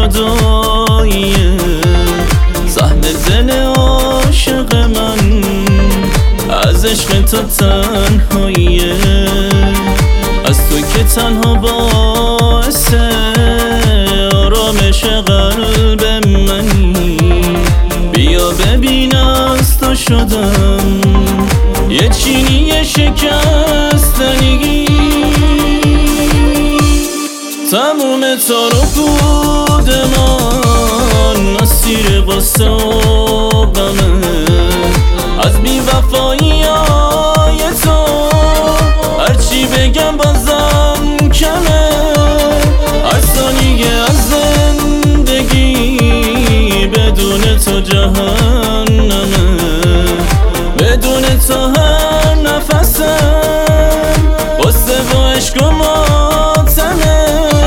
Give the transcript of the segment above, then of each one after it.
جداییه، سهم دل عاشق من از عشق تو تنهاییه. از تو که تنها باعث آرامش قلب منی، بیا ببین از تو شدم یه چینی شکستنی. تموم تار و پود من اسیر قصه و غمه، از بی‌وفایی های تو هرچی بگم بازم کمه. هر ثانیه از زندگی بدون تو جهنمه، بدون تو هر نفسم غصه و عشق و ماتمه.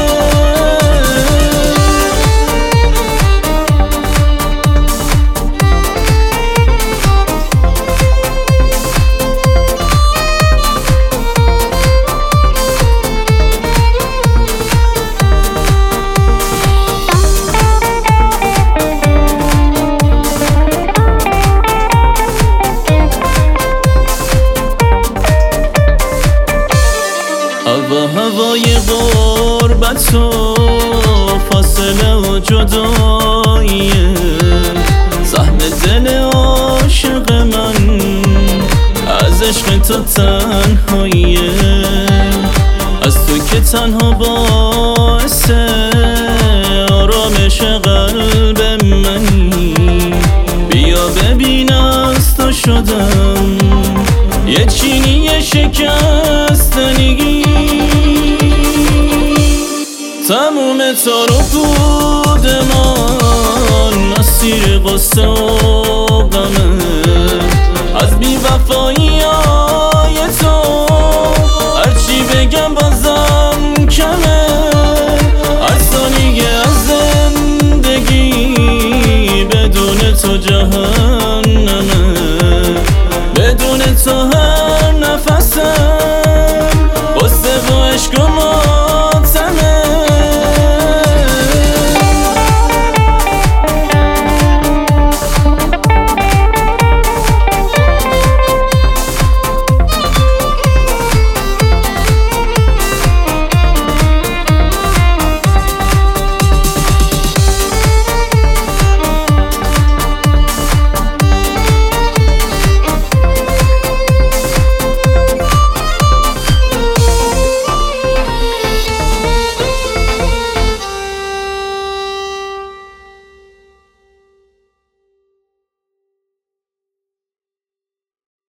هوای غربت و فاصله و جداییه، سهم دل عاشق من از عشق تو تنهاییه. از تو که تنها باعث آرامش قلب منی، بیا ببین از تو شدم یه چینی شکستنی. تموم تار و پود من اسیر قصه و غمه، از بی‌وفایی